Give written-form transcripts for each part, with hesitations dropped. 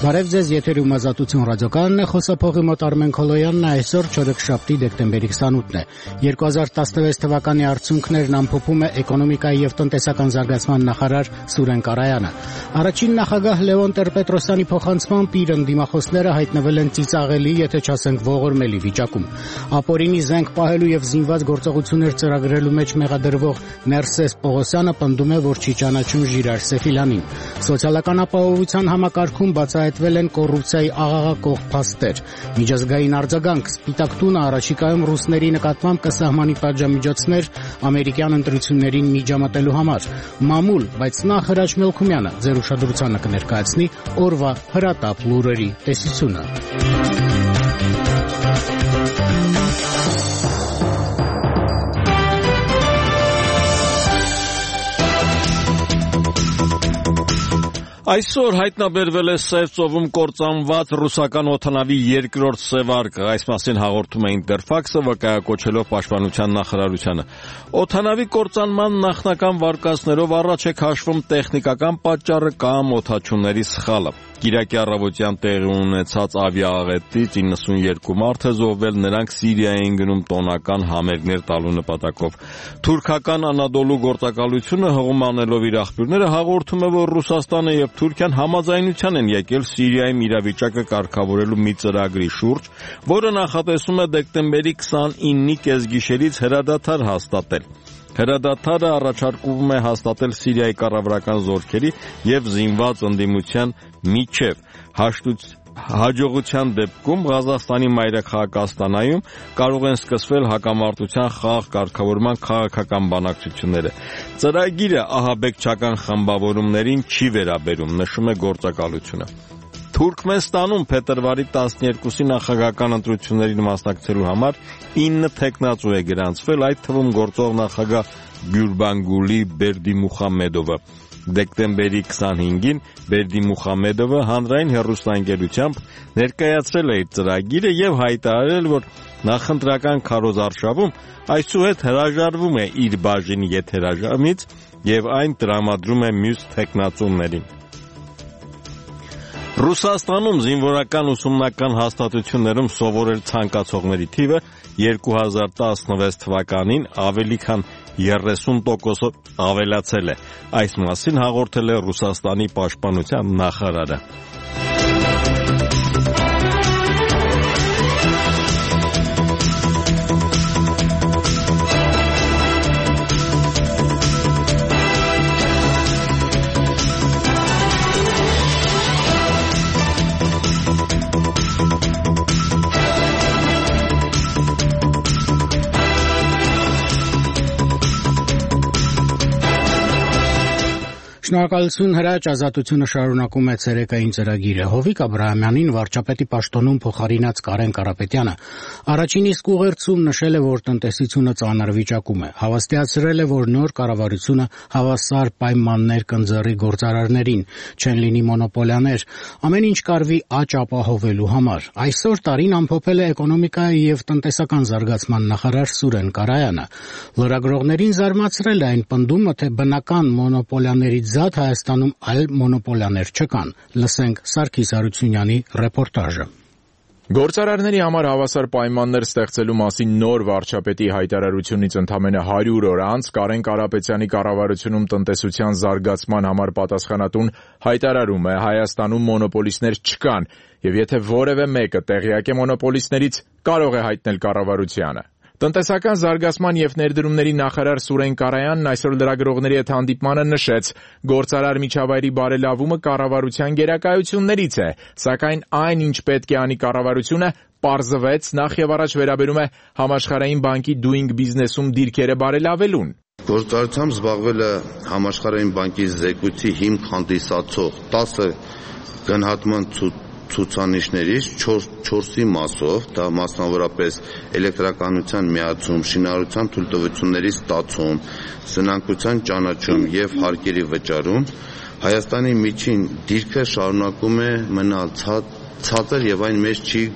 Բարև ձեզ, եթերում Ազատություն ռադիոկայանն է, խոսափողի մոտ Արմեն Քոլոյանն է, այսօր չորեքշաբթի դեկտեմբերի 28-ն է։ 2016 թվականի արդյունքներն ամփոփում է էկոնոմիկայի եւ տնտեսական զարգացման նախարար Սուրեն Կարայանը։ Առաջին նախագահ Լևոն Տեր-Պետրոսյանի փոխանցմամբ իր ընդդիմախոսները հայտնվել են ծիծաղելի, եթե չասենք ողորմելի վիճակում։ Ապօրինի զենք պահելու եւ զինված գործողություններ ծրագրելու մեջ մեղադրվող Ներսես Պողոսյանը պնդում է, որ չի ճանաչում Ժիրար Սեֆիլյանին։ Սոցիալական ապահովության համակարգում բացահայտվել են կոռուպցիայի աղաղակող փաստեր։ Միջազգային արձագանք Սպիտակ տունը առաջիկայում ռուսների նկատմամբ կսահմանի պատժամիջոցներ ամերիկյան ընտրություններին միջամտելու համար։ Մամուլ, բայց նախ Հրաչ Մելքումյանը ձեր ուշադրությանը կներկայացնի օրվա հրատապ լուրերի տեսությունը։ Այսօր հայտնաբերվել է Սև ծովում կործանված ռուսական օդանավի երկրորդ սևարկը, այս մասին հաղորդում է Ինտերֆաքսը, վկայակոչելով Պաշտպանության նախարարությանը։ Օդանավի կործանման նախնական վարկածներով առաջ է քաշվում տեխնիկական պատճառը կամ օդաչուների սխալը։ Կիրակի առավոտյան տեղի ունեցած ավիաաղետից 92 մարդ է զոհվել, նրանք Սիրիա էին գնում տոնական համերգներ տալու նպատակով։ Թուրքական Անադոլու գործակալությունը հղում անելով իր աղբյուրները հաղորդում է, որ Ռուսաստանը եւ Թուրքիան համաձայնության են եկել Սիրիայում իրավիճակը կարգավորելու մի ծրագրի շուրջ, որը նախատեսում է դեկտեմբերի 29-ի կեսգիշերից հրադադար հաստատել։ Հրադադարը առաջարկվում է հաստատել Սիրիայի կառավարական զորքերի եւ զինված ընդդիմության միջև։ Հաջողության դեպքում Ղազախստանի մայրաքաղաք Աստանայում կարող են սկսվել հակամարտության խաղաղ կարգավորման քաղաքական բանակցությունները։ Ծրագիրը ահաբեկչական խմբավորումներին չի վերաբերում, նշում է գործակալությունը։ Թուրքմենստանում փետրվարի 12-ի նախագահական ընտրություններին մասնակցելու համար 9 թեկնածու է գրանցվել, այդ թվում գործող նախագահ Գյուրբանգուլի Բերդիմուխամեդովը։ Դեկտեմբերի 25-ին Բերդիմուխամեդովը հանրային հեռուստաընկերությամբ ներկայացրել է իր ծրագիրը եւ հայտարարել, որ նախընտրական քարոզարշավում այսուհետ հրաժարվում է իր բաժին եթերաժամից եւ այն տրամադրում է մյուս թեկնածուներին։ Ռուսաստանում զինվորական ուսումնական հաստատություններում սովորել ցանկացողների թիվը 2016 թվականին ավելի քան 30% ավելացել է։ Այս մասին հաղորդել է Ռուսաստանի պաշտպանության նախարարը։ Շնորհակալություն Հրաչ, Ազատությունը շարունակում է ցերեկային ծրագիրը։ Հովիկ Աբրահամյանին վարչապետի պաշտոնում փոխարինած Կարեն Կարապետյանը առաջին իսկ ուղերձում նշել է, որ տնտեսությունը ծանր վիճակում է։ Հավաստիացրել է, որ նոր կառավարությունը հավասար պայմաններ կընձեռի գործարարներին, չեն լինի մոնոպոլիաներ, ամեն ինչ կարվի աճ ապահովելու համար։ Այսօր տարին ամփոփել է էկոնոմիկայի եւ տնտեսական զարգացման նախարար Սուրեն Կարայանը։ Լրագրողներին զարմացրել է այն պնդումը, թե բնական մոնոպոլիաներից Հայաստանում այլ մոնոպոլիաներ չկան։ Լսենք Սարգիս Արությունյանի ռեպորտաժը։ Գործարարների համար հավասար պայմաններ ստեղծելու մասին նոր վարչապետի հայտարարությունից ընդամենը 100 օր անց Կարեն Կարապետյանի կառավարությունում տնտեսության զարգացման համար պատասխանատուն հայտարարում է Հայաստանում մոնոպոլիստներ չկան եւ եթե որևէ մեկը տեղյակ է մոնոպոլիստներից կարող է հայտնել կառավարությանը։ Տնտեսական զարգացման եւ ներդրումների նախարար Սուրեն Կարայանն այսօր լրագրողների հետ հանդիպմանը նշեց, գործարար միջավայրի բարելավումը կառավարության գերակայություններից է, սակայն այն, ինչ պետք է անի կառավարությունը, պարզվեց նախ եւ առաջ վերաբերում է Համաշխարհային բանկի Doing Business-ում դիրքերը բարելավելուն։ Գործարարությամբ զբաղվելը Համաշխարհային բանկի զեկույցի հիմք հանդիսացող 10 գնահատման ցուցանիշներից 4-ի մասով, դա մասնավորապես էլեկտրականության միացում, շինարարության թույլտվությունների ստացում, սնանկության ճանաչում եւ հարկերի վճարում, Հայաստանի միջին դիրքը շարունակում է մնալ ցածր եւ այն մեջ չի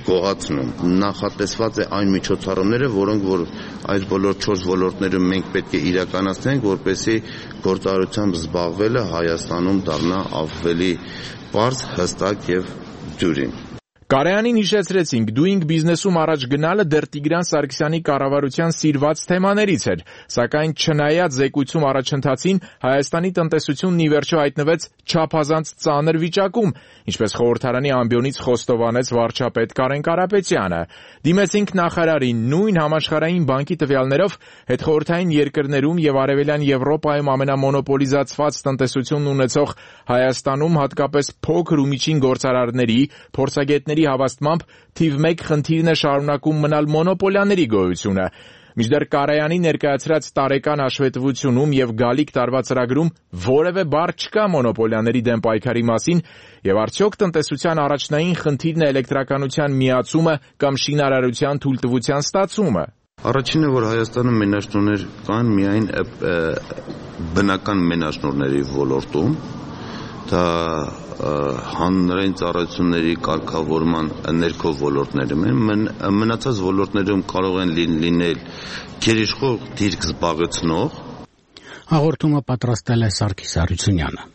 գոհացնում։ Նախատեսված է այն միջոցառումները, որոնք որ այս բոլոր 4 ոլորտներում մենք պետք է իրականացնենք, որպեսզի գործարարությամբ զբաղվելը Հայաստանում դառնա ավելի պարզ, հստակ եւ դյուրին։ Կարեյանին հիշեցրեցինք, Doing Business-ում առաջ գնալը դեռ Տիգրան Սարգսյանի կառավարության սիրված թեմաներից էր, սակայն չնայած զեկույցում առաջընթացին, Հայաստանի տնտեսությունն ի վերջո հայտնվեց չափազանց ծանր վիճակում, ինչպես խորհրդարանի ամբիոնից խոստովանեց վարչապետ Կարեն Կարապետյանը։ Դիմեցինք նախարարին, նույն համաշխարհային բանկի տվյալներով հետխորհրդային երկրներում եւ Արևելյան Եվրոպայում ամենամոնոպոլիզացված տնտեսությունն ունեցող Հայաստանում հատկապես փոքր ու միջին գործարարների, փորձագետների հավաստմամբ թիվ 1 խնդիրն է շարունակում մնալ մոնոպոլիաների գոյությունը։ Մինչդեռ Կարայանի ներկայացրած տարեկան հաշվետվությունում եւ գալիք տարվա ծրագրում որևէ բառ չկա մոնոպոլիաների դեմ պայքարի մասին, եւ արդյոք տնտեսության առաջնային խնդիրն է էլեկտրականության միացումը կամ շինարարության թույլտվության ստացումը։ Առաջինը, որ Հայաստանում մենաշնորհներ կան միայն բնական մենաշնորհների ոլորտում, դա հանրային ծառայությունների կարգավորման ներքո ոլորտներում են, մնացած ոլորտներում կարող են լինել գերիշխող դիրք զբաղեցնող։ Հաղորդումը պատրաստել է Սարգիս Արությունյանը։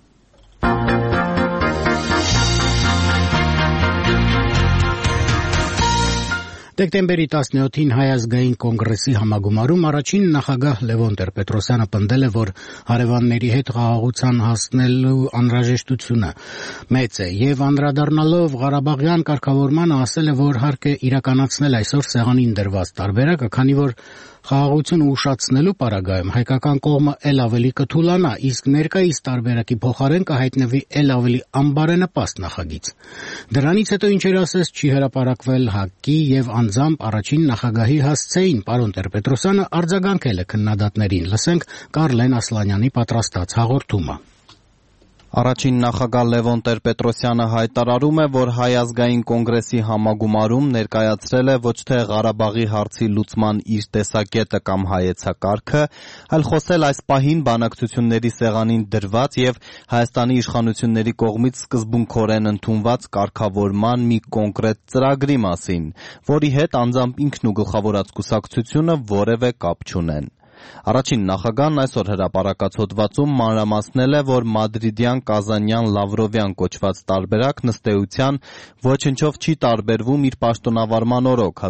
Դեկտեմբերի 17-ին Հայ ազգային կոնգրեսի համագումարում առաջին նախագահ Լևոն Տեր-Պետրոսյանը պնդել է, որ հարևանների հետ խաղաղության հասնելու անհրաժեշտությունը մեծ է եւ անդրադառնալով Ղարաբաղյան կարգավորմանը ասել է, որ հարկ է իրականացնել այսօր սեղանին դրված տարբերակը, քանի որ խաղաղությունը ուշացնելու պարագայում հայկական կողմը ել ավելի կթուլանա, իսկ ներկայիս տարբերակի փոխարեն կհայտնվի ել ավելի անբարենպաստ նախագիծ։ Դրանից հետո ինչեր ասես չի հրապարակվել ՀԱԿ-ի եւ անձամբ առաջին նախագահի հասցեին պարոն Տեր-Պետրոսյանը արձագանքել է քննադատներին։ Լսենք Կարլեն Ասլանյանի պատրաստած հաղորդումը։ Առաջին նախագահ Լևոն Տեր-Պետրոսյանը հայտարարում է, որ Հայ ազգային կոնգրեսի համագումարում ներկայացրել է ոչ թե Ղարաբաղի հարցի լուծման իր տեսակետը կամ հայեցակարգը, այլ խոսել այս պահին բանակցությունների սեղանին դրված եւ Հայաստանի իշխանությունների կողմից սկզբունքորեն ընդունված կարգավորման մի կոնկրետ ծրագրի մասին, որի հետ անձամբ ինքն ու գլխավորած կուսակցությունը որևէ կապ չունեն։ Առաջին նախագահն այսօր հրապարակած հոդվածում մանրամասնել է, որ մադրիդյան, կազանյան, լավրովյան կոչված տարբերակն ըստ էության ոչնչով չի տարբերվում իր պաշտոնավարման օրոք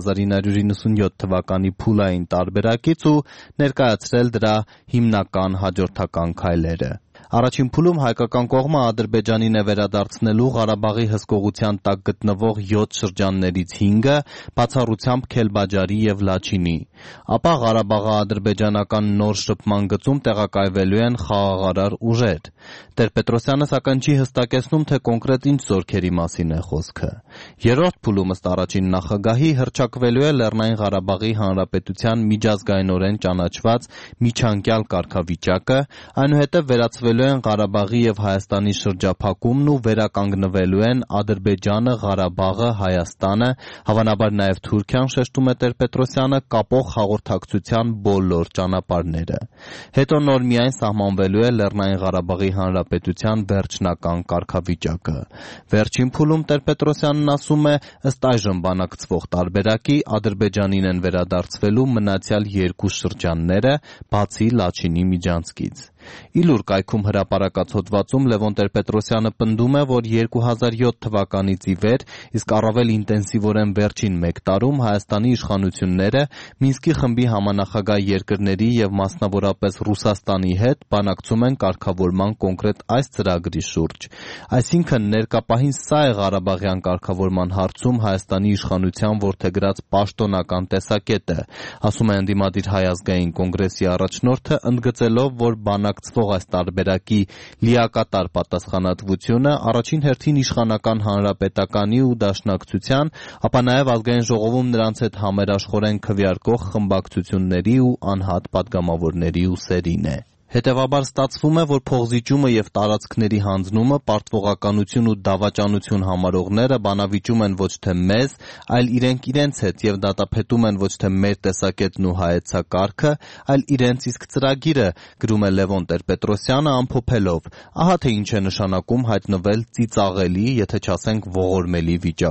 1997 թվականի փուլային տարբերակից ու ներկայացրել դրա հիմնական հաջորդական քայլերը։ Առաջին փուլում հայկական կողմը Ադրբեջանին է վերադարձնելու Ղարաբաղի հսկողության տակ գտնվող 7 շրջաններից 5-ը, բացառությամբ Քելբաջարի եւ Լաչինի։ Ապա Ղարաբաղը ադրբեջանական նոր շփման գծում տեղակայվելու են խաղաղարար ուժեր։ Տեր-Պետրոսյանը սակայն չի հստակեցնում, թե կոնկրետ ինչ զորքերի մասին է խոսքը։ Երրորդ փուլում ըստ առաջին նախագահի հռչակվելու է Լեռնային Ղարաբաղի Հանրապետության միջազգայինորեն ճանաչված միջանկյալ կարգավիճակը, այնուհետև վերացվելու են Ղարաբաղի եւ Հայաստանի շրջափակումն ու վերականգնվելու են Ադրբեջանը, Ղարաբաղը, Հայաստանը, հավանաբար նաեւ Թուրքիան, շեշտում է Տեր-Պետրոսյանը, կապող հաղորդակցության բոլոր ճանապարհները։ Հետո նոր միայն սահմանվելու է Լեռնային Ղարաբաղի Հանրապետության վերջնական կարգավիճակը։ Վերջին փուլում Տեր-Պետրոսյանն ասում է, ըստ այժմ բանակցվող տարբերակի Ադրբեջանին են վերադարձվելու մնացյալ 2 շրջանները, բացի Լաչինի միջանցքից։ Իլուր կայքում հրապարակած հոդվածում Լևոն Տեր-Պետրոսյանը պնդում է, որ 2007 թվականից ի վեր, իսկ առավել ինտենսիվորեն վերջին 1 տարում Հայաստանի իշխանությունները Մինսկի խմբի համանախագահ երկրների եւ մասնավորապես Ռուսաստանի հետ բանակցում են կարգավորման կոնկրետ այս ծրագրի շուրջ։ Այսինքն ներկապահին սա է Ղարաբաղյան կարգավորման հարցում Հայաստանի իշխանության որդեգրած պաշտոնական տեսակետը, ասում է ընդդիմադիր Հայ ազգային կոնգրեսի առաջնորդը, ընդգծելով, որ բանակցվող այս տարբերակի լիակատար պատասխանատվությունը առաջին հերթին իշխանական հանրապետականի ու դաշնակցության, ապա նաև ազգային ժողովում նրանց հետ համերաշխորեն քվեարկող խմբակցությունների ու անհատ պատգամավորների ուսերին է։ Հետևաբար ստացվում է, որ փողզիջումը եւ տարածքների հանձնումը պարտվողականություն ու դավաճանություն համարողները բանավիճում են ոչ թե մեզ, այլ իրենց հետ եւ դատապետում են ոչ թե մեր տեսակետն ու հայեցակարգը, այլ իրենց իսկ ծրագիրը, գրում է Լևոն Տեր-Պետրոսյանը ամփոփելով։ Ահա թե ինչ է նշանակում հայտնվել ծիծաղելի, եթե չասենք ողորմելի վիճակում։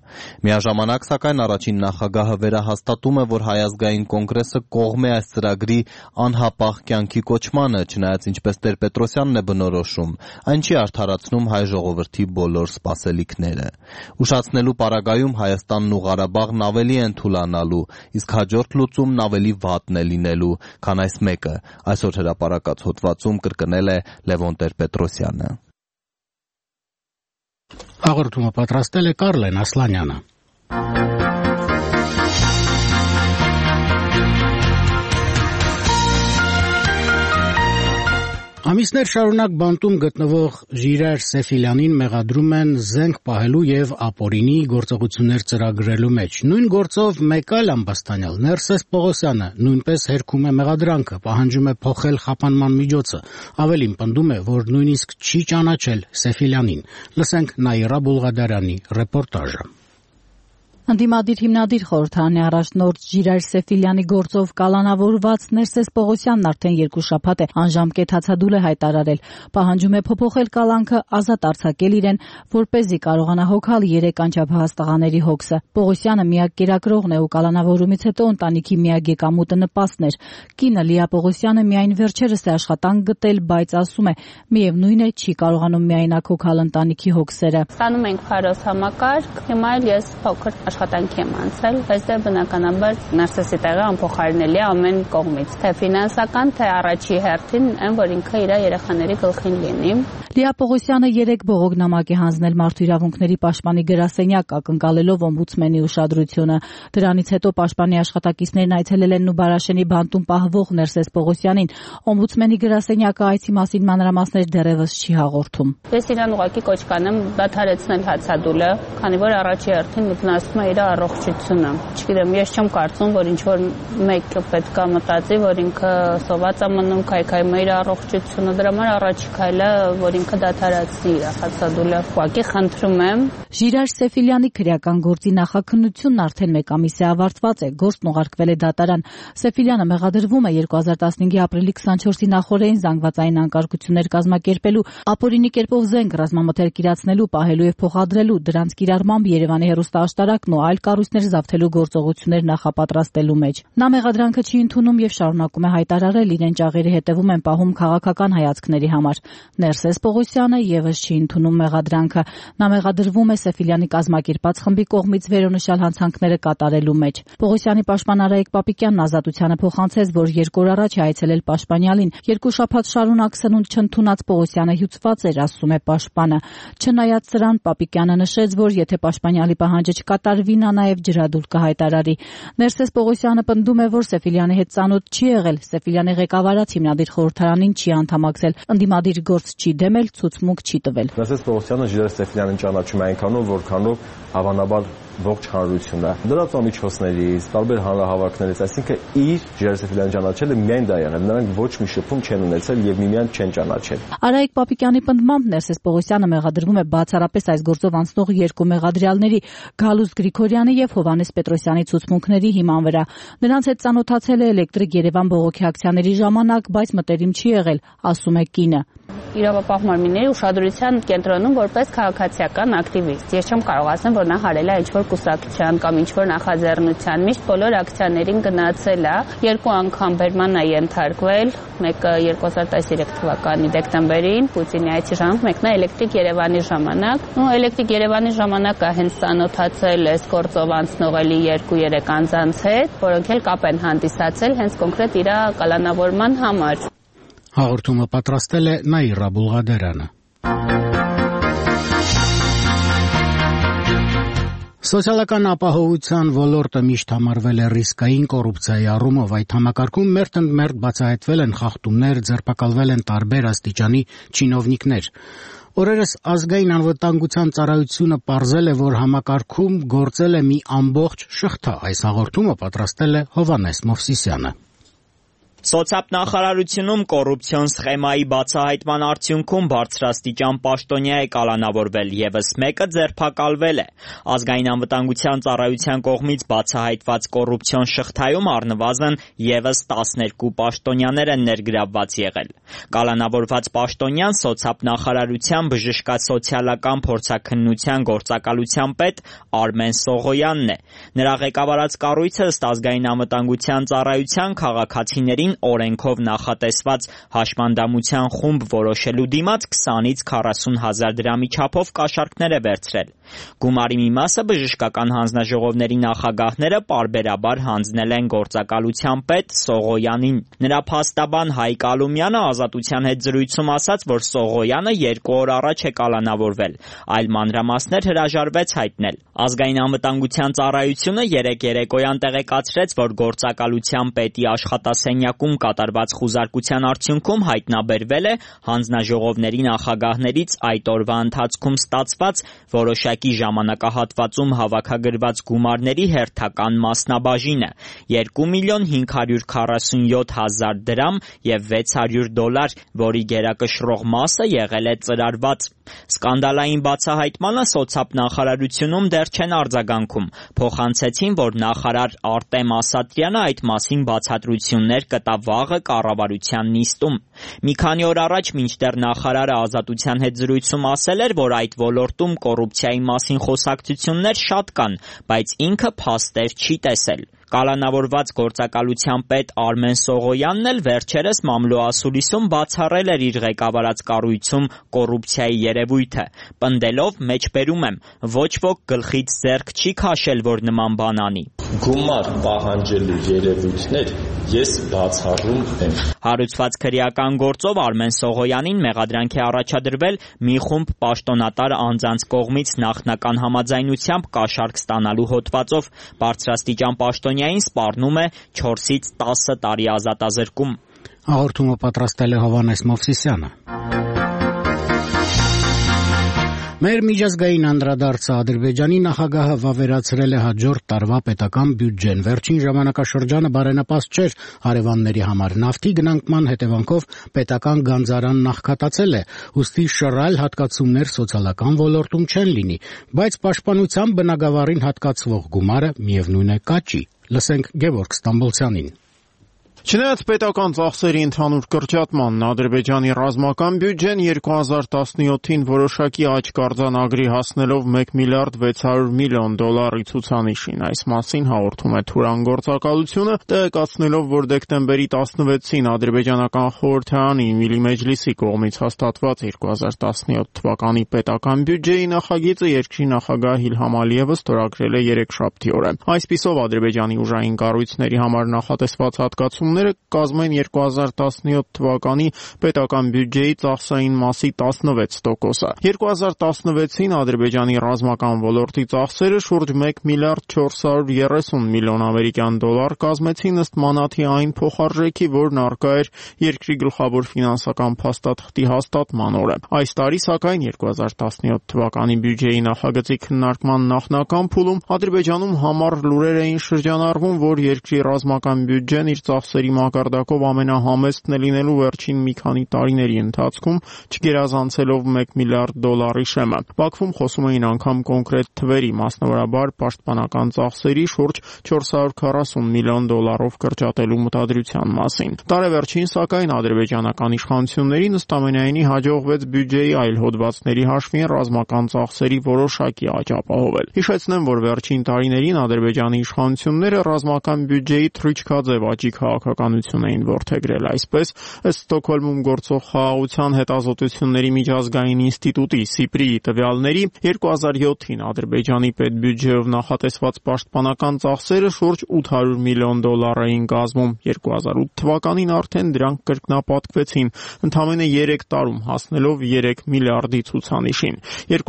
Միաժամանակ, սակայն, առաջին նախագահը վերահաստատում է, որ Հայ ազգային կոնգրեսը կողմ է այս ծրագրի անհապաղ կյանքի կոչմանը, չնայած ինչպես Տեր-Պետրոսյանն է բնորոշում, այն չի արդարացնում հայ ժողովրդի բոլոր սպասելիքները։ Ուշացնելու պարագայում Հայաստանն ու Ղարաբաղն ավելի են թուլանալու, իսկ հաջորդ լուծումն ավելի վատն է լինելու, քան այս մեկը, այսօր հրապարակած հոդվածում կրկնել է Լևոն Տեր-Պետրոսյանը։ Հաղորդումը պատրաստել է Կարլեն Ասլանյանը։ Ամիսներ շարունակ բանտում գտնվող Ժիրայր Սեֆիլյանին մեղադրում են զենք պահելու եւ ապօրինի գործողություններ ծրագրելու մեջ։ Նույն գործով մեկ այլ ամբաստանյալ Ներսես Պողոսյանը նույնպես հերքում է մեղադրանքը, պահանջում է փոխել խափանման միջոցը։ Ավելին պնդում է, որ նույնիսկ չի ճանաչել Սեֆիլյանին։ Լսենք Նաիրա Բուլղադարյանի ռեպորտաժը։ Ընդդիմադիր հիմնադիր խորհրդարանի առաջնորդ Ժիրայր Սեֆիլյանի գործով կալանավորված Ներսես Պողոսյանն արդեն 2 շաբաթ է անժամկետ հացադուլ է հայտարարել, պահանջում է փոփոխել կալանքը, ազատ արձակել իրեն, որպեսզի կարողանա հոգալ 3 անչափահաս տղաների հոգսը։ Պողոսյանը միակ կերակրողն է ու կալանավորումից հետո ընտանիքի միակ եկամուտը նպաստն էր։ Կինը Լիա Պողոսյանը միայն վերջերս է աշխատանք գտել, բայց ասում է, միևնույն է, չի կարողանում միայնակ հոգալ ընտանիքի հոգսերը։ Ստանում ենք փարոս համակարգ, հիմա ես փոքր աշխատանքի եմ անցել, բայց դե բնականաբար Ներսեսի տեղը անփոխարինելի է ամեն կողմից, թե ֆինանսական, թե առաջի հերթին, այն որ ինքը իր երեխաների գլխին լինի։ Լիա Պողոսյանը 3 բողոքնամակ է հանձնել Մարդու իրավունքների պաշտպանի գրասենյակ, ակնկալելով օմբուդսմենի ուշադրությունը։ Դրանից հետո պաշտպանի աշխատակիցներն այցելել են Նուբարաշենի բանտում պահվող Ներսես Պողոսյանին։ Օմբուդսմենի գրասենյակը այցի մասին մանրամասներ դեռևս չի հաղորդում։ Ես իրան ուղղակի կոչ կանեմ դադարեցնել հացադուլը, քանի որ առաջի հերթին վնասում է իր առողջությունը։ Չգիտեմ, ես չեմ կարծում, որ ինչ-որ մեկը պետք է մտածի, որ ինքը սոված է մնում, քայքայում է իր առողջությունը, դրա համար առաջի քայլը, որ ինքը դադարեցնի իր հացադուլը։ Ուղղակի խնդրում եմ։ Ժիրայր Սեֆիլյանի քրեական գործի նախաքննությունն արդեն 1 ամիս է ավարտված է, գործն ուղարկվել է դատարան։ Սեֆիլյանը մեղադրվում է 2015-ի ապրիլի 24-ի նախօրեին զանգվածային անկարգություններ կազմակերպելու, ապօրինի կերպով զենք ռազմամթերք իրացնելու, պահելու եւ փոխադրելու, դրանց կիրառմամբ Երևանի հեռուստաաշտարակն ու այլ կառույցներ զավթելու գործողություններ նախապատրաստելու մեջ։ Նա մեղադրանքը չի ընդունում եւ շարունակում է հայտարարել, իրեն ճաղերի հետևում են պահում քաղաքական հայացքների համար։ Ներսես Պողոսյանը եւս չի ընդունում մեղադրանքը։ Նա մեղադրվում է Սեֆիլյանի կազմակերպած խմբի կողմից վերոնշյալ հանցանքները կատարելու մեջ։ Պողոսյանի պաշտպան Արայիկ Պապիկյանն ազատությանը փոխանցեց, որ 2 օր առաջ է այցելել պաշտպանյալին։ 2 շաբաթ շարունակ սնունդ չընդունած Պողոսյանը հյուծված էր, ասում է պաշտպանը։ Չնայած սրան, Պապիկյանը նշեց, որ եթե պաշտպանյալի պահանջը չկատարվի, նա նաև ջրադուլ կհայտարարի։ Ներսես Պողոսյանը պնդում է, որ Սեֆիլյանի հետ ծանոթ չի եղել, Սեֆիլյանի ղեկավարած հիմնադիր խորհրդարանին չի անդամակցել, ընդդիմադիր գործ չի դեմել, ցուցմունք չի տվել։ Ներսես Պողոսյանը Ժիրայր Սեֆիլյանին ճանաչում է այնքանով, որքանով հավանաբար ողջ հանրությունը լրատվամիջոցներից, տարբեր հանրահավաքներից, այսինքն իր Ժիրայր Սեֆիլյանին ճանաչելը միայն դա եղել, նրանք ոչ մի շփում չեն ունեցել եւ միմյանց չեն ճանաչել։ Արայիկ Պապիկյանի պնդմամբ Ներսես Պողոսյանը մեղադրվում է բացառապես այս գործով անցնող 2 մեղադրյալների՝ Գալուս Գրիգորյանի եւ Հովհաննես Պետրոսյանի ցուցմունքների հիման վրա։ Նրանց հետ ծանոթացել է Էլեկտրիկ Երևան բողոքի ակցիաների ժամանակ, բայց մտերիմ չի եղել, ասում է կինը։ Իրավապահ մարմինների ուշադրության կենտրոնում որպես քաղաքացիական ակտիվիստ։ Ես չեմ կարող ասեմ, որ նա հարել է ինչ-որ կուսակցության կամ ինչ-որ նախաձեռնության, միշտ բոլոր ակցիաներին գնացել է, 2 անգամ բերման է ենթարկվել, մեկը 2013 թվականի դեկտեմբերին Պուտինի այցի ժամանակ, մեկն է Էլեկտրիկ Երևանի ժամանակ։ Ու Էլեկտրիկ Երևանի ժամանակը հենց ծանոթացել այս գործով անցնողելի 2-3 անձանց հետ, որոնք էլ կապ են հանդիսացել հենց կոնկրետ իր կալանավորման համար։ Հաղորդումը պատրաստել է Նաիրա Բուլղադարյանը։ Սոցիալական ապահովության ոլորտը միշտ համարվել է ռիսկային կոռուպցիայի առումով, այդ համակարգում մերթ բացահայտվել են խախտումներ, ձերբակալվել են տարբեր աստիճանի չինովնիկներ։ Օրերս ազգային անվտանգության ծառայությունը պարզել է, որ համակարգում գործել է մի ամբողջ շղթա։ Այս հաղորդումը պատրաստել է Հովհաննես Մովսիսյանը։ Սոցիալ նախարարությունում կոռուպցիոն սխեմայի բացահայտման արդյունքում բարձրաստիճան պաշտոնյա է կալանավորվել, եւս մեկը ձերբակալվել է։ Ազգային անվտանգության ծառայության կողմից բացահայտված կոռուպցիոն շղթայում առնվազն եւս 12 պաշտոնյաներ են ներգրավված եղել։ Կալանավորված պաշտոնյան սոցիալ նախարարության բժշկասոցիալական փորձաքննության գործակալության պետ Արմեն Սողոյանն է։ Նրա ղեկավարած կառույցը ըստ ազգային անվտանգության ծառայության քաղաքացիներին օրենքով նախատեսված հաշմանդամության խումբ որոշելու դիմաց 20-ից 40 հազար դրամի չափով կաշառքներ է վերցրել։ Գումարի մի մասը բժշկական հանձնաժողովների նախագահները պարբերաբար հանձնել են գործակալության պետ Սողոյանին։ Նրա փաստաբան Հայկ Ալումյանը Ազատության հետ զրույցում ասաց, որ Սողոյանը 2 օր առաջ է կալանավորվել, այլ մանրամասներ հրաժարվեց հայտնել։ Ազգային անվտանգության ծառայությունը երեկոյան տեղեկացրեց, որ գործակալության պետի աշխատասենյակում կատարված խուզարկության արդյունքում հայտնաբերվել է հանձնաժողովների նախագահներից այդ օրվա ընթացքում ստացված որոշակի ժամանակահատվածում հավաքագրված գումարների հերթական մասնաբաժինը 2 միլիոն 547 հազար դրամ և $600, որի գերակշռող մասը եղել է ծրարված։ Սկանդալային բացահայտմանը սոցիալ նախարարությունում դեռ չեն արձագանքում։ Փոխանցեցին, որ նախարար Արտեմ Ասատրյանը այդ մասին բացատրություններ կտա վաղը կառավարության նիստում։ Մի քանի օր առաջ մինչդեռ նախարարը Ազատության հետ զրույցում ասել էր, որ այդ ոլորտում կոռուպցիայի մասին խոսակցություններ շատ կան, բայց ինքը փաստեր չի տեսել։ Կալանավորված գործակալության պետ Արմեն Սողոյանն էլ վերջերս Մամլո ասուլիսում բացառել էր իր ղեկավարած կառույցում կոռուպցիայի երևույթը, պնդելով մեջբերում եմ. ոչ ոք գլխից ձեռք չի քաշել, որ նման բան անի։ Գումար պահանջելու երևույթներ ես բացառում եմ։ Հարուցված քրեական գործով Արմեն Սողոյանին մեղադրանք է առաջադրվել մի խումբ պաշտոնատար անձանց կողմից նախնական համաձայնությամբ կաշառք ստանալու հոդվածով։ Բարձրաստիճան պաշտոնյային սպառնում է 4-ից 10 տարի ազատազրկում։ Հաղորդումը պատրաստել է Հովհաննես Մովսիսյանը։ Մեր միջազգային անդրադարձը Ադրբեջանի նախագահը վավերացրել է հաջորդ տարվա պետական բյուջեն։ Վերջին ժամանակաշրջանը բարենպաստ չէր հարևանների համար։ Նավթի գնանկման հետևանքով պետական գանձարանն աղքատացել է, ուստի շռայլ հատկացումներ սոցիալական ոլորտում չեն լինի, բայց պաշտպանության բնագավառին հատկացվող գումարը միևնույն է կաճի։ Լսենք Գևորգ Ստամբոլցյանին։ Չնայած պետական ծախսերի ընդհանուր կրճատմանն, Ադրբեջանի ռազմական բյուջեն 2017-ին որոշակի աճ արձանագրի հասնելով $1 միլիարդ 600 միլիոն ցուցանիշին։ Այս մասին հաղորդում է Թուրան գործակալությունը, տեղեկացնելով, որ դեկտեմբերի 16-ին ադրբեջանական խորհրդարանի Միլի Մեջլիսի կողմից հաստատված 2017 թվականի պետական բյուջեի նախագիծը երկրի նախագահ Իլհամ Ալիևը ստորագրել է երեքշաբթի օրը։ Այսպիսով Ադրբեջանի ուժային կառույցների համար նախատեսված հատկացումները կազմեն 2017 թվականի պետական բյուջեի ծախսային մասի 16%-ը։ 2016-ին Ադրբեջանի ռազմական ոլորտի ծախսերը շուրջ $1 միլիարդ 430 միլիոն ամերիկյան դոլար կազմեցին ըստ մանաթի այն փոխարժեքի, որն առկա էր երկրի գլխավոր ֆինանսական փաստաթղթի հաստատման օրը։ Այս տարի, սակայն 2017 թվականի բյուջեի նախագծի քննարկման նախնական փուլում Ադրբեջանում համառ լուրեր էին շրջանառվում, որ երկրի ռազմական բյուջեն իր ծախսերի մակարդակով ամենահամեստն է լինելու վերջին մի քանի տարիների ընթացքում, չգերազանցելով $1 միլիարդ շեմը։ Բաքվում խոսում էին անգամ կոնկրետ թվերի, մասնավորաբար պաշտպանական ծախսերի շուրջ $440 միլիոն կրճատելու մտադրության մասին։ Տարեվերջին, սակայն, ադրբեջանական իշխանություններին ըստամենայնի հաջողվեց բյուջեի այլ հոդվածների հաշվին ռազմական ծախսերի որոշակի աճ ապահովել։ Հիշեցնեմ, որ վերջին տարիներին Ադրբեջանի իշխանությունները ռազմական բյուջեի թռիչքաձև աճի քաղաքականություն էին որդեգրել։ Այսպես, ըստ Ստոկհոլմում գործող Խաղաղության հետազոտությունների միջազգային ինստիտուտի (SIPRI) տվյալների, 2007-ին Ադրբեջանի պետբյուջեով նախատեսված պաշտպանական ծախսերը շուրջ $800 միլիոն էին կազմում։ 2008 թվականին արդեն դրանք կրկնապատկվեցին, ընդամենը 3 տարում հասնելով $3 միլիարդի ցուցանիշին։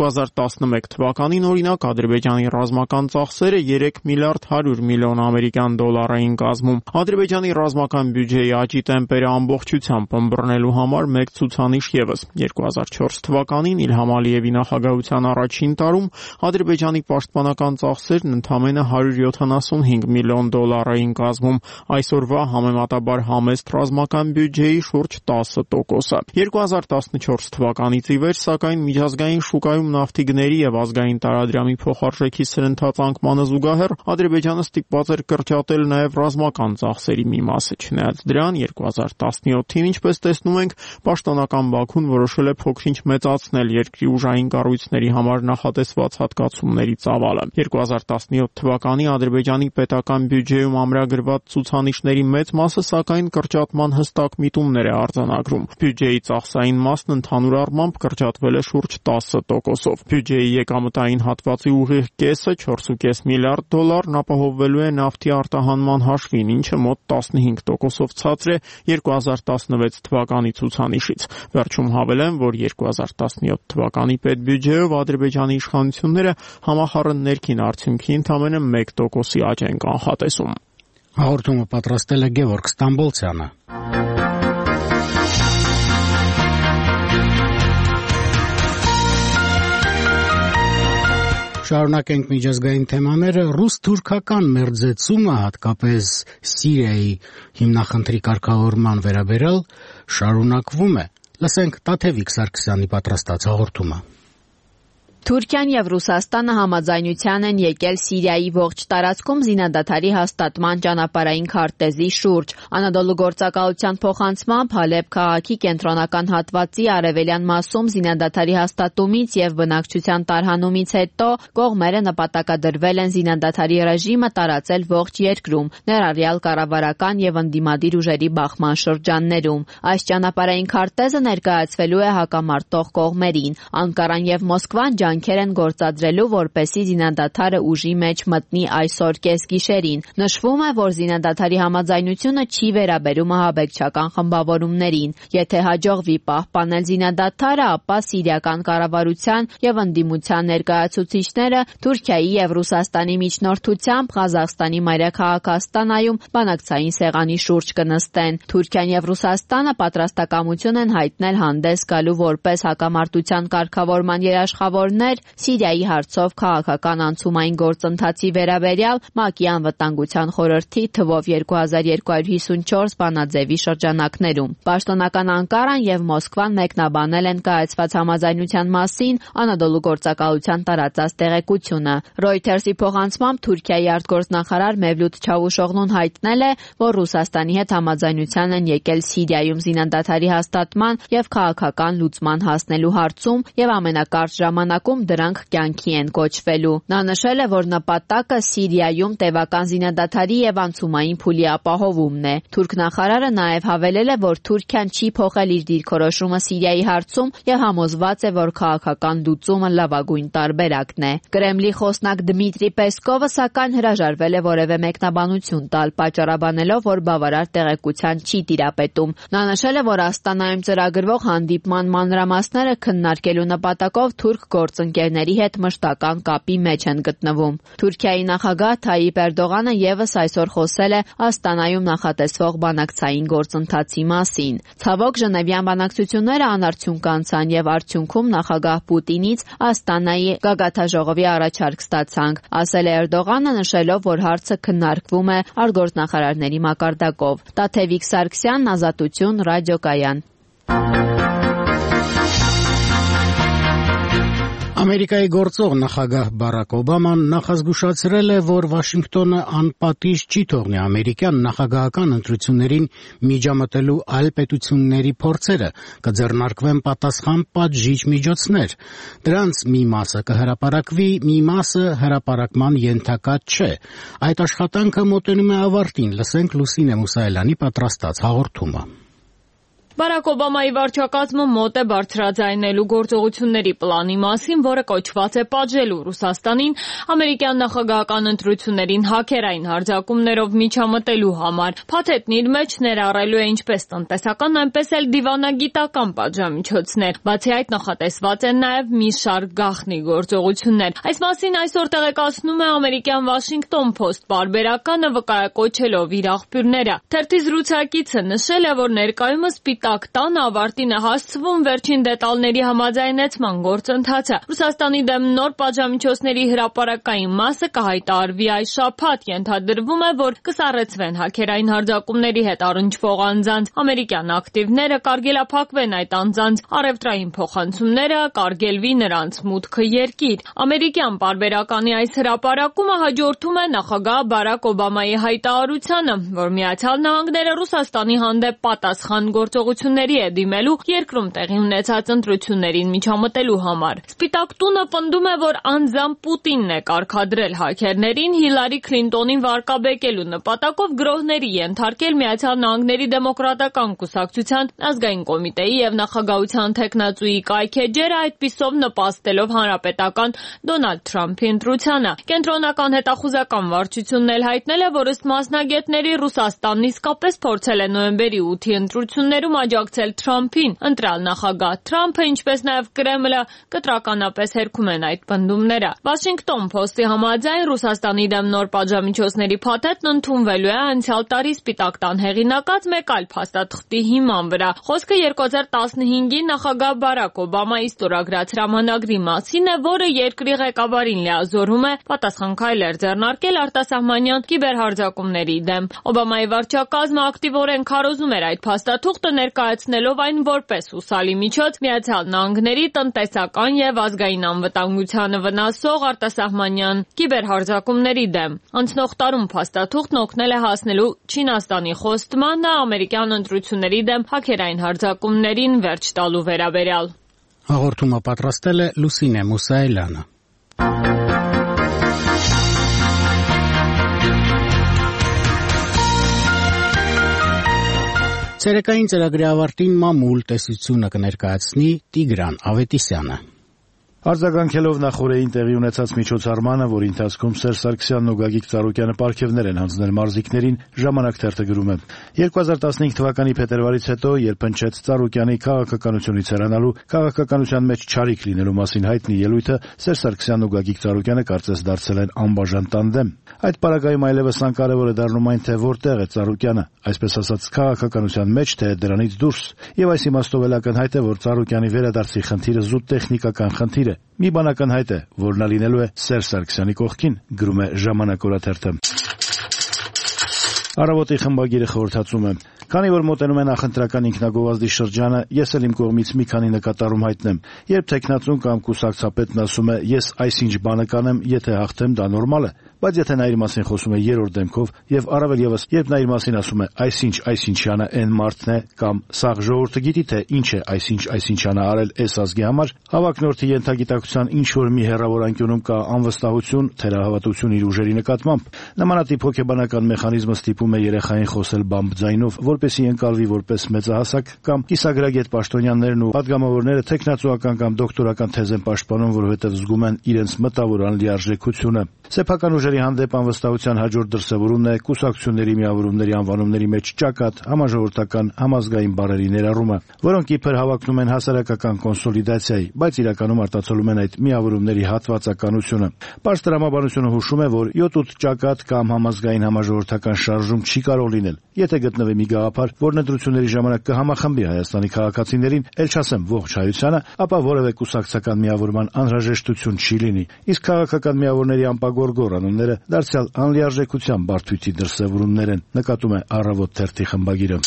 2011 թվականին, օրինակ, Ադրբեջանի ռազմական ծախսերը $3 միլիարդ 100 միլիոն ամերիկյան դոլար էին կազմում։ Ադրբեջանի ռազմական բյուջեի աճի տեմպերը ամբողջությամբ ըմբռնելու համար մեկ ցուցանիշ ևս։ 2004 թվականին Իլհամ Ալիևի նախագահության առաջին տարում Ադրբեջանի պաշտպանական ծախսերն ընդամենը $175 միլիոն էին կազմում, այսօրվա համեմատաբար համեստ ռազմական բյուջեի շուրջ 10%։ 2014 թվականից ի վեր, սակայն միջազգային շուկայում նավթի գների եւ ազգային տարադրամի փոխարժեքի սրընթաց անկմանը զուգահեռ Ադրբեջանը ստիպված էր կրճատել նաեւ ռազմական ծախսերի մի մասը։ Չնայած դրան 2017-ին, ինչպես տեսնում ենք, պաշտոնական Բաքուն որոշել է փոքրինչ մեծացնել երկրի ուժային կառույցների համար նախատեսված հատկացումների ծավալը։ 2017 թվականի Ադրբեջանի պետական բյուջեում ամրագրված ցուցանիշների մեծ մասը սակայն կրճատման հստակ միտումներ է արձանագրում։ Բյուջեի ծախսային մասն ընդհանուր առմամբ կրճատվել է շուրջ 10%-ով։ Բյուջեի եկամտային հատվածի ուղիղ կեսը $4.5 միլիարդ ապահովվելու է նավթի արտահանման հաշվին, ինչը մոտ 15%-ով ցածր է 2016 թվականի ցուցանիշից։ Վերջում հավելեմ, որ 2017 թվականի պետբյուջեով Ադրբեջանի իշխանությունները համախառն ներքին արդյունքի ընդամենը 1%-ի աճ են կանխատեսում։ Հաղորդումը պատրաստել է Գևորգ Ստամբոլցյանը։ Շարունակենք միջազգային թեմաները։ Ռուս-թուրքական մերձեցումը, հատկապես Սիրիայի հիմնախնդրի կարգավորման վերաբերյալ, շարունակվում է։ Լսենք Տաթևիկ Սարգսյանի պատրաստած հաղորդումը։ Թուրքիան եւ Ռուսաստանը համաձայնության են եկել Սիրիայի ողջ տարածքում զինադադարի հաստատման ճանապարհային քարտեզի շուրջ։ Անադոլու գործակալության փոխանցմամբ Հալեբ քաղաքի կենտրոնական հատվածի արևելյան մասում զինադադարի հաստատումից եւ բնակչության տարհանումից հետո կողմերը նպատակադրվել են զինադադարի ռեժիմը տարածել ողջ երկրում, ներառյալ կառավարական եւ ընդդիմադիր ուժերի բախման շրջաններում։ Այս ճանապարհային քարտեզը ներկայացվելու է հակամարտող կողմերին։ Անկարան եւ Մոսկվան ջանքեր են գործադրելու, որպեսզի զինադադարը ուժի մեջ մտնի այսօր կեսգիշերին։ Նշվում է, որ զինադադարի համաձայնությունը չի վերաբերում ահաբեկչական խմբավորումներին։ Եթե հաջողվի պահպանել զինադադարը, ապա սիրիական կառավարության եւ ընդդիմության ներկայացուցիչները Թուրքիայի եւ Ռուսաստանի միջնորդությամբ Ղազախստանի մայրաքաղաք Աստանայում բանակցային սեղանի շուրջ կնստեն։ Թուրքիան եւ Ռուսաստանը պատրաստակամություն են հայտնել հանդես գալու որպես հակամարտության կարգավորման երաշխավորներ Սիրիայի հարցով քաղաքական անցումային գործընթացի վերաբերյալ ՄԱԿ-ի անվտանգության խորհրդի թվով 2254 բանաձևի շրջանակներում։ Պաշտոնական Անկարան եւ Մոսկվան մեկնաբանել են կայացված համաձայնության մասին Անադոլու գործակալության տարածած տեղեկությունը։ Reuters-ի փոխանցմամբ Թուրքիայի արտգործնախարար Մևլութ Չավուշօղլուն հայտնել է, որ Ռուսաստանի հետ համաձայնության են եկել Սիրիայում զինադադարի հաստատման եւ քաղաքական լուծման հասնելու հարցում եւ ամենակարճ ժամանակում դրանք կյանքի են կոչվելու։ Նա նշել է, որ նպատակը Սիրիայում տևական զինադադարի եւ անցումային փուլի ապահովումն է։ Թուրք նախարարը նաեւ հավելել է, որ Թուրքիան չի փոխել իր դիրքորոշումը Սիրիայի հարցում եւ համոզված է, որ քաղաքական լուծումը լավագույն տարբերակն է։ Կրեմլի խոսնակ Դմիտրի Պեսկովը սակայն հրաժարվել է որևէ մեկնաբանություն տալ, պատճառաբանելով, որ բավարար տեղեկության չի տիրապետում։ Նա նշել է, որ Աստանայում ծրագրվող հանդիպման մանրամասները քննարկելու նպատակով թուրք գործընկերների հետ մշտական կապի մեջ են գտնվում։ Թուրքիայի նախագահ Թայիպ Էրդողանը եւս այսօր խոսել է Աստանայում նախատեսվող բանակցային գործընթացի մասին։ Ցավոք, Ժնևյան բանակցությունները անարդյունք անցան եւ արդյունքում նախագահ Պուտինից Աստանայի գագաթաժողովի առաջարկ ստացանք, ասել է Էրդողանը, նշելով, որ հարցը քննարկվում է արտգործնախարարների մակարդակով։ Տաթևիկ Սարգսյան, Ազատություն, ռադիոկայան։ Ամերիկայի գործող նախագահ Բարակ Օբաման նախազգուշացրել է, որ Վաշինգտոնը անպատիժ չի թողնի ամերիկյան նախագահական ընտրություններին միջամտելու այլ պետությունների փորձերը, կձեռնարկվեն պատասխան պատժիչ միջոցներ։ Դրանց մի մասը կհրապարակվի, մի մասը հրապարակման ենթակա չէ։ Այդ աշխատանքը մոտենում է ավարտին, լսենք Լուսինե Մուսայելյանի պատրաստած հաղորդումը։ Բարակ Օբամայի վարչակազմը մոտ է բարձրաձայնելու գործողությունների պլանի մասին, որը կոչված է պատժելու Ռուսաստանին ամերիկյան նախագահական ընտրություններին հաքերային հարձակումներով միջամտելու համար։ Փաթեթն իր մեջ ներառելու է ինչպես տնտեսական, այնպես էլ դիվանագիտական պատժամիջոցներ։ Բացի այդ, նախատեսված են նաև մի շարք գաղտնի գործողություններ։ Այս մասին այսօր տեղեկացնում է ամերիկյան Washington Post պարբերականը, վկայակոչելով իր աղբյուրները։ Թերթի զրուցակիցը նշել է, որ ներկայումս Սպիտակ տանը ավարտին է հասցվում վերջին դետալների համաձայնեցման գործընթացը։ Ռուսաստանի դեմ նոր պատժամիջոցների հրապարակային մասը կհայտարարվի այս շաբաթ։ Ենթադրվում է, որ կսառեցվեն հաքերային հարձակումների հետ առնչվող անձանց ամերիկյան ակտիվները, կարգելափակվեն այդ անձանց առևտրային փոխանցումները, կարգելվի նրանց մուտքը երկիր։ Ամերիկյան պարբերականի այս հրապարակումը հաջորդում է նախագահ Բարակ Օբամայի հայտարարությանը, որ Միացյալ Նահանգները Ռուսաստանի հանդեպ պատասխան գործողությունների է դիմելու երկրում տեղի ունեցած ընտրություններին միջամտելու համար։ Սպիտակ տունը պնդում է, որ անձամբ Պուտինն է կարգադրել հաքերներին Հիլարի Քլինտոնին վարկաբեկելու նպատակով գրոհների ենթարկել Միացյալ Նահանգների դեմոկրատական կուսակցության ազգային կոմիտեի եւ նախագահության թեկնածուի կայքեջերը, այդպիսով նպաստելով հանրապետական Դոնալդ Թրամփի ընտրությանը։ Կենտրոնական հետախուզական վարչությունն էլ հայտնել է, որ ըստ մասնագետների Ռուսաստանն իսկապես փորձել է նոյեմբերի 8-ի ընտրություններում աջակցել Թրամփին։ Ընտրալ նախագահ Թրամփը, ինչպես նաև Կրեմլը կտրականապես հերքում են այդ պնդումները։ Washington Post-ի համաձայն Ռուսաստանի դեմ նոր պատժամիջոցների փաթեթն ընդունվելու է անցյալ տարի Սպիտակ տան հեղինակած մեկ այլ փաստաթղթի հիման վրա։ Խոսքը 2015-ի նախագահ Բարակ Օբամայի ստորագրած հրամանագրի մասին է, որը երկրի ղեկավարին լիազորում է պատասխան քայլեր ձեռնարկել արտասահմանյան կիբերհարձակումների դեմ։ Օբամայի վարչակազմը ակտիվորեն քարոզում էր այդ փաստաթուղթը, ներկայացնելով այն որպես հուսալի միջոց Միացյալ Նահանգների տնտեսական եւ ազգային անվտանգությանը վնասող արտասահմանյան կիբերհարձակումների դեմ։ Անցնող տարում փաստաթուղթն օգնել է հասնելու Չինաստանի խոստմանը ամերիկյան ընտրությունների դեմ հաքերային հարձակումներին վերջ տալու վերաբերյալ։ Հաղորդումը պատրաստել է Լուսինե Մուսայելյանը։ Ցերեկային ծրագրի ավարտին մամուլ տեսությունը կներկայացնի Տիգրան Ավետիսյանը։ Արձագանքելով նախորդին տեղի ունեցած միջոցառմանը, որի ընթացքում Սերժ Սարգսյանն ու Գագիկ Ծառուկյանը պարգևներ են հանձնել մարզիկներին, Ժամանակ թերթը գրում է. 2015 թվականի փետրվարից հետո, երբ հնչեց Ծառուկյանի քաղաքականությունից հեռանալու, քաղաքականության մեջ չարիք լինելու մասին հայտնի ելույթը, Սերժ Սարգսյանն ու Գագիկ Ծառուկյանը կարծես դարձել են անբաժան տանդեմ։ Այդ պարագայում այլևս անկարևոր է դառնում այն, թե որտեղ է Ծառուկյանը, այսպես ասած, քաղաքականության մեջ, թե դրանից դուրս։ Եվ այս իմաստով էլ ակնհայտ է, որ Ծառուկյանի վերադարձի խնդիրը զուտ տեխնիկական խնդիր է։ Մի բան ակնհայտ է, որ նա լինելու է Սերժ Սարգսյանի կողքին, գրում է Ժամանակ օրաթերթը։ Առավոտի խմբագիրը խորհրդածում է. Քանի որ մոտենում է նախընտրական ինքնագովազդի շրջանը, ես էլ իմ կողմից մի քանի նկատառում հայտնեմ։ Երբ տեխնացուն կամ կուսակցապետն ասում է ես այսինչ բանը կանեմ, եթե հաղթեմ, դա նորմալ է, բայց եթե նա իր մասին խոսում է երրորդ դեմքով եւ առավել եւս երբ նա իր մասին ասում է այսինչյանը այն մարդն է կամ սաղ ժողովուրդը գիտի թե ինչ է այսինչյանը արել այս ազգի համար, հավակնորդի ենթագիտակցության ինչ որ մի հեռավոր անկյունում կա անվստահություն, թերահավատություն իր ուժերի նկատմամբ։ Նմանատիպ հոգեբանական մեխանիզմը ստիպում է երեխային խոսել բամբ ձայնով, որպեսզի ընկալվի որպես մեծահասակ, կամ կիսագրագետ պաշտոնյաներն ու պատգամավորները տեխնացուական կամ դոկտորական թեզ են պաշտպանում, որովհետև զգում են իրենց մտավոր անլիարժեքությունը։ Սեփական ուժերի հանդեպ անվստահության հաջորդ դրսևորումն է կուսակցությունների միավորումների անվանումների մեջ ճակատ, համաժողովրդական, համազգային բառերի ներառումը, որոնք իբր հավակնում են հասարակական կոնսոլիդացիայի, բայց իրականում արտացոլում են այդ միավորումների հատվածականությունը։ Պարզ տրամաբանությունը հուշում է, որ 7-8 ճակատ կամ համազգային համաժողովրդական շարժում չի կարող լինել, եթե գտնվի մի գաղափար, որ ընտրությունների ժամանակ կհամախմբի Հայաստանի քաղաքացիներին, ել չասեմ ողջ հայությանը, ապա որևէ կուսակցական միավորման անհրաժեշտություն չի լինի։ Իսկ քաղաքական միավորների անպագորգոր անունները դարձյալ անլիարժեքության բարդույթի դրսևորումներ են, նկատում է Առավոտ թերթի խմբագիրը։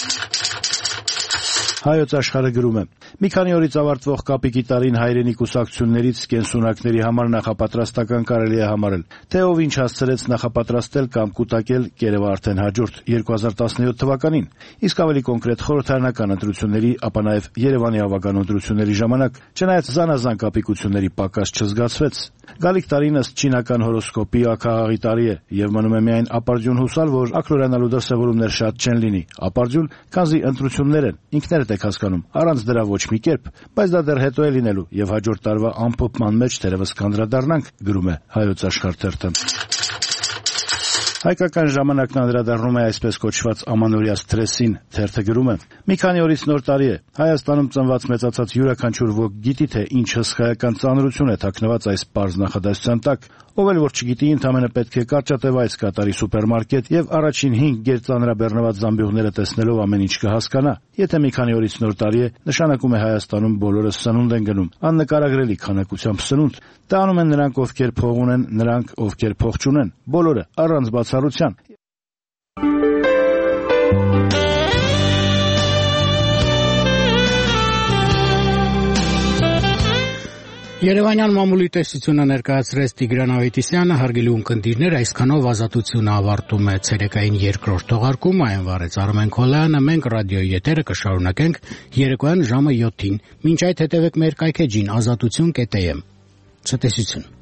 Հայոց աշխարհը գրում է. մի քանի օրից ավարտվող կապիկի տարին հայրենի կուսակցություններից կենսունակների համար նախապատրաստական կարելի է համարել, թե ով ինչ հասցրեց նախապատրաստել կամ կուտակել կերևա արդեն հաջորդ 2017 թվականին, իսկ ավելի կոնկրետ խորհրդարանական ընտրությունների, ապա նաև Երևանի ավագան ընտրությունների ժամանակ, չնայած զանազան կապիկությունների պակաս չզգացվեց։ Գալիք տարին ըստ չինական հորոսկոպի ակաղաղի տարի է եւ մնում է միայն ապարդյուն հուսալ, որ ակլորանալու դրսևորումներ շատ չեն լինի։ Ապարդյուն, քանզի ընտրություններ են, ինքներդ եք հասկանում, առանց դրա ոչ մի կերպ, բայց դա դեռ հետո է լինելու եւ հաջորդ տարվա ամփոփման մեջ թերևս կանդրադառնանք, գրում է Հայոց Աշխարհ թերթը։ Հայկական ժամանակն անդրադառնում է այսպես կոչված ամանորյա սթրեսին, թերթը գրում է. մի քանի օրից նոր տարի է։ Հայաստանում ծնված մեծացած յուրաքանչյուր ոք գիտի, թե ինչ հսկայական ծանրություն է թաքնված այս պարզ նախադասության տակ, ով էլ որ չգիտի, ընդամենը պետք է կարճատև այց կատարի սուպերմարկետ եւ առաջին 5 գերծանրաբեռնված զամբյուղները տեսնելով ամեն ինչ կհասկանա։ Եթե մի քանի օրից նոր տարի է, նշանակում է Հայաստանում բոլորը սնունդ են գնում, աննկարագրելի քանակությամբ սնունդ։ Դա անում են նրանք, ովքեր փող ունեն, նրանք, ովքեր փող չունեն, բոլորը առանց բացառության։ Երևանյան մամուլի տեսությունը ներկայացրեց Տիգրան Ավետիսյանը, հարգելի ունկնդիրներ, այսքանով ազատությունը ավարտում է ցերեկային երկրորդ թողարկումը, այն վարեց Արմեն Քոլյանը, մենք ռադիոյի եթերը կշարունակենք երեկոյան ժամը 7-ին։ Մինչ այդ հետևեք մեր կայքեջին azatutun.am։ Ցտեսություն։